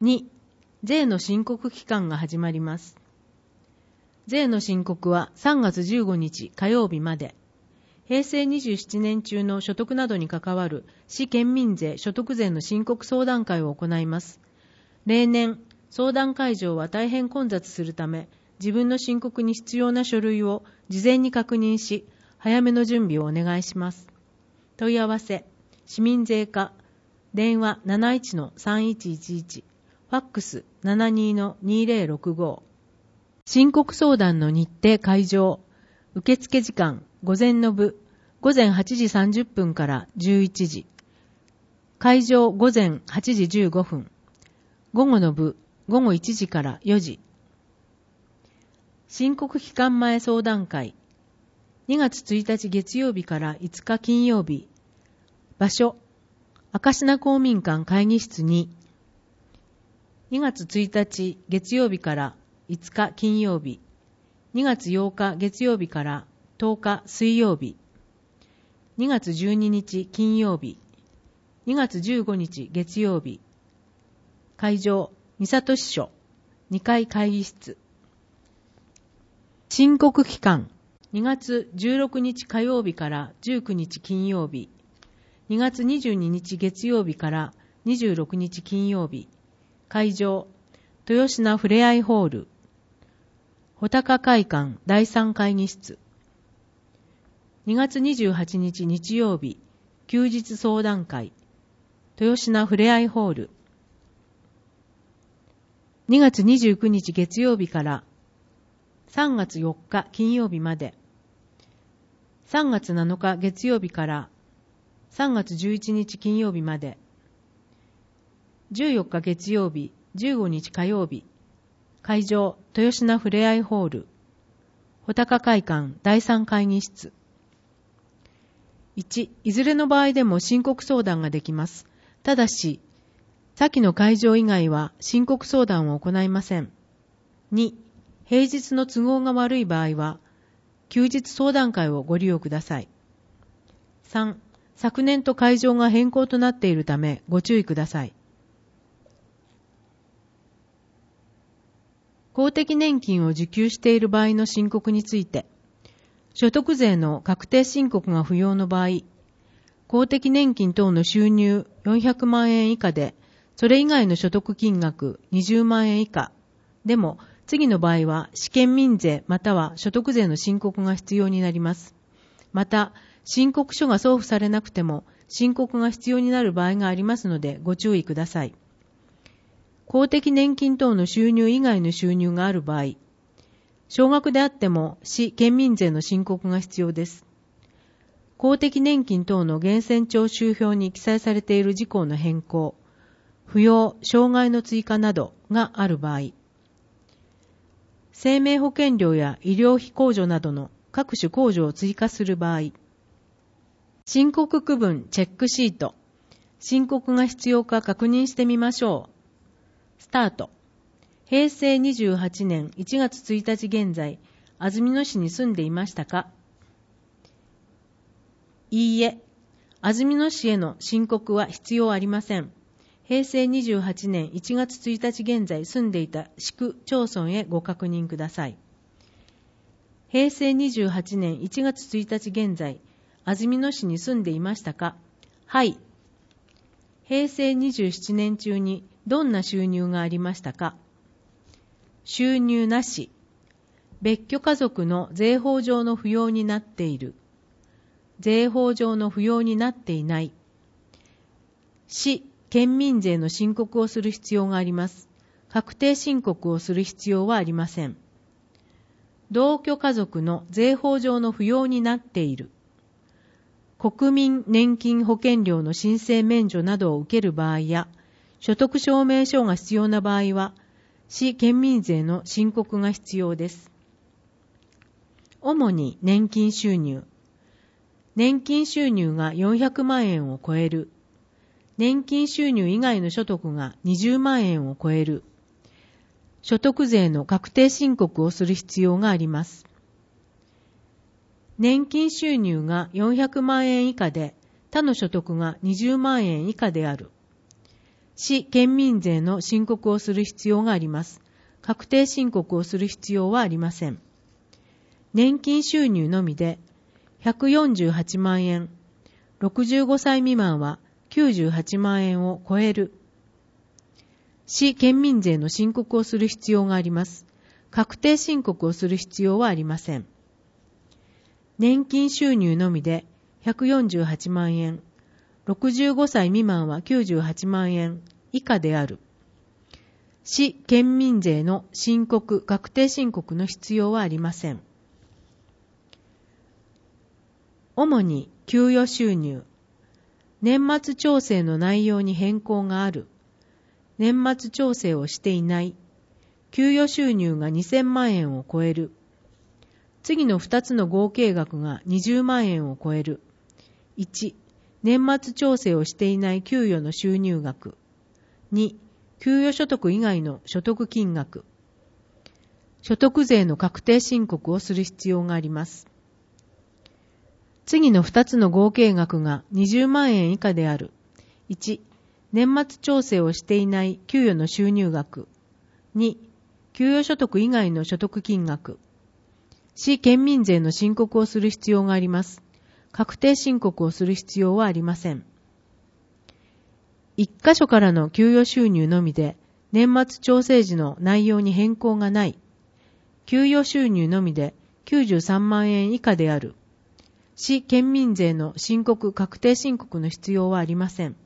2、税の申告期間が始まります。税の申告は3月15日火曜日まで。平成27年中の所得などに関わる市県民税所得税の申告相談会を行います。例年、相談会場は大変混雑するため、自分の申告に必要な書類を事前に確認し、早めの準備をお願いします。問い合わせ、市民税課、電話 71-3111、ファックス 72-2065。申告相談の日程会場、受付時間、午前の部、午前8時30分から11時。会場午前8時15分。午後の部、午後1時から4時。申告期間前相談会。2月1日月曜日から5日金曜日。場所、明科公民館会議室2。2月1日月曜日から5日金曜日。2月8日月曜日から10日水曜日。2月12日金曜日。2月15日月曜日。会場、三郷支所、2階会議室。申告期間、2月16日火曜日から19日金曜日。2月22日月曜日から26日金曜日。会場、豊品ふれあいホール。穂高会館第3会議室。2月28日日曜日、休日相談会、豊品ふれあいホール。2月29日月曜日から3月4日金曜日まで、3月7日月曜日から3月11日金曜日まで、14日月曜日、15日火曜日、会場、豊品ふれあいホール、穂高会館第3会議室。1、いずれの場合でも申告相談ができます。ただし、先の会場以外は申告相談を行いません。2、平日の都合が悪い場合は、休日相談会をご利用ください。3、昨年と会場が変更となっているためご注意ください。公的年金を受給している場合の申告について、所得税の確定申告が不要の場合、公的年金等の収入400万円以下で、それ以外の所得金額20万円以下でも、次の場合は市県民税または所得税の申告が必要になります。また、申告書が送付されなくても申告が必要になる場合がありますのでご注意ください。公的年金等の収入以外の収入がある場合、少額であっても市県民税の申告が必要です。公的年金等の源泉徴収票に記載されている事項の変更、扶養、障害の追加などがある場合、生命保険料や医療費控除などの各種控除を追加する場合、申告区分チェックシート、申告が必要か確認してみましょう。スタート。平成28年1月1日現在、安曇野市に住んでいましたか？いいえ、安曇野市への申告は必要ありません。平成28年1月1日現在住んでいた市区町村へご確認ください。平成28年1月1日現在、安曇野市に住んでいましたか？はい。平成27年中にどんな収入がありましたか？収入なし。別居家族の税法上の扶養になっている。税法上の扶養になっていない。市、県民税の申告をする必要があります。確定申告をする必要はありません。同居家族の税法上の扶養になっている。国民年金保険料の申請免除などを受ける場合や、所得証明書が必要な場合は、市県民税の申告が必要です。主に年金収入。年金収入が400万円を超える。年金収入以外の所得が20万円を超える。所得税の確定申告をする必要があります。年金収入が400万円以下で、他の所得が20万円以下である。 市県民税の申告をする必要があります。確定申告をする必要はありません。年金収入のみで148万円、65歳未満は98万円を超える。市県民税の申告をする必要があります。確定申告をする必要はありません。年金収入のみで148万円、65歳未満は98万円以下である。市県民税の申告、確定申告の必要はありません。主に給与収入、年末調整の内容に変更がある、年末調整をしていない、給与収入が2000万円を超える、次の2つの合計額が20万円を超える。1、年末調整をしていない給与の収入額。2、給与所得以外の所得金額。所得税の確定申告をする必要があります。次の2つの合計額が20万円以下である。1、年末調整をしていない給与の収入額。2、給与所得以外の所得金額。市県民税の申告をする必要があります。確定申告をする必要はありません。1箇所からの給与収入のみで年末調整時の内容に変更がない。給与収入のみで93万円以下である。市県民税の申告・確定申告の必要はありません。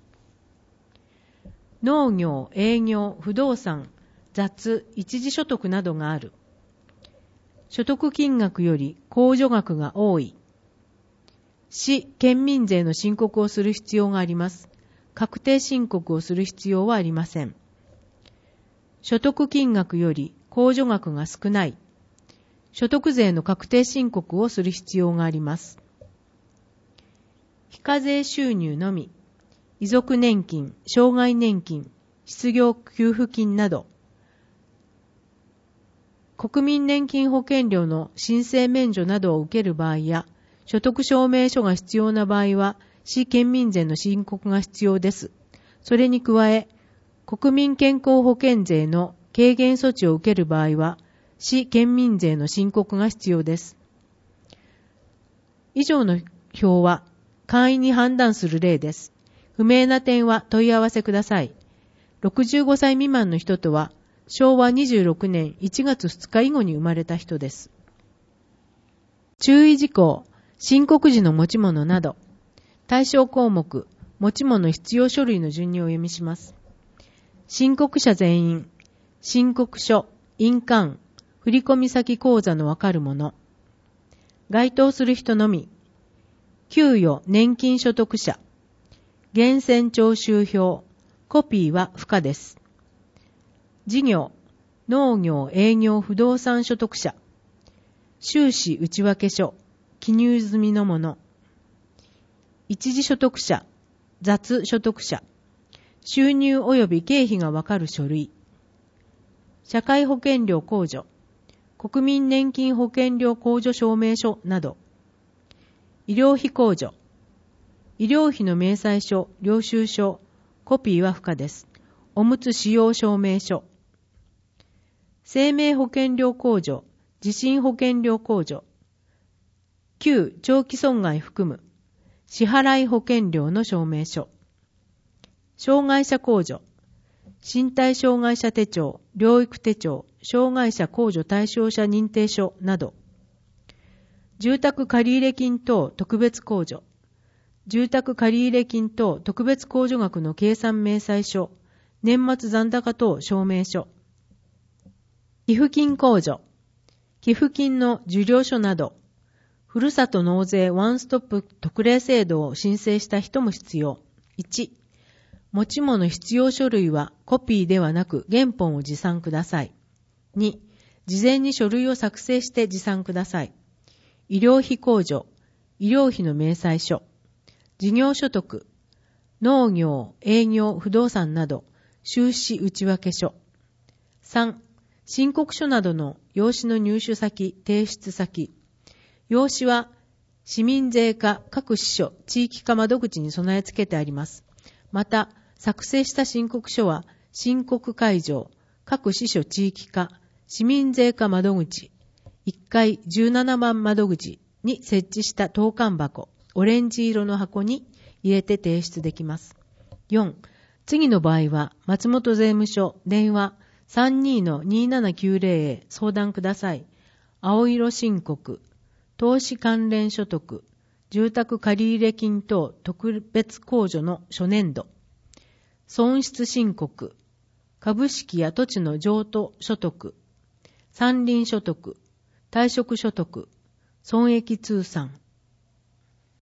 農業、営業、不動産、雑、一時所得などがある。所得金額より控除額が多い。市県民税の申告をする必要があります。確定申告をする必要はありません。所得金額より控除額が少ない。所得税の確定申告をする必要があります。非課税収入のみ、遺族年金、障害年金、失業給付金など、国民年金保険料の申請免除などを受ける場合や、所得証明書が必要な場合は、市県民税の申告が必要です。それに加え、国民健康保険税の軽減措置を受ける場合は、市県民税の申告が必要です。以上の表は、簡易に判断する例です。不明な点は問い合わせください。65歳未満の人とは、昭和26年1月2日以後に生まれた人です。注意事項、申告時の持ち物など、対象項目、持ち物必要書類の順にお読みします。申告者全員、申告書、印鑑、振込先口座のわかるもの。該当する人のみ、給与年金所得者、源泉徴収票、コピーは不可です。事業、農業、営業、不動産所得者、収支内訳書、記入済みのもの。一時所得者、雑所得者、収入及び経費がわかる書類。社会保険料控除、国民年金保険料控除証明書など。医療費控除、医療費の明細書、領収書、コピーは不可です。おむつ使用証明書。生命保険料控除、地震保険料控除。旧長期損害含む、支払い保険料の証明書。障害者控除、身体障害者手帳、療育手帳、障害者控除対象者認定書など。住宅借入金等特別控除、住宅借入金等特別控除額の計算明細書、年末残高等証明書。寄付金控除、寄付金の受領書など、ふるさと納税ワンストップ特例制度を申請した人も必要。1、持ち物必要書類はコピーではなく原本を持参ください。2、事前に書類を作成して持参ください。医療費控除、医療費の明細書、事業所得、農業、営業、不動産など、収支内訳書。3、申告書などの用紙の入手先、提出先。用紙は市民税課各支所、地域課窓口に備え付けてあります。また、 作成した申告書は、申告会場、各支所地域課、市民税課窓口、1階17番窓口に設置した投函箱、オレンジ色の箱に入れて提出できます。4、次の場合は、松本税務署、電話 32-2790 へ相談ください。青色申告、投資関連所得、住宅借入金等特別控除の初年度、損失申告、株式や土地の譲渡所得、山林所得、退職所得、損益通算、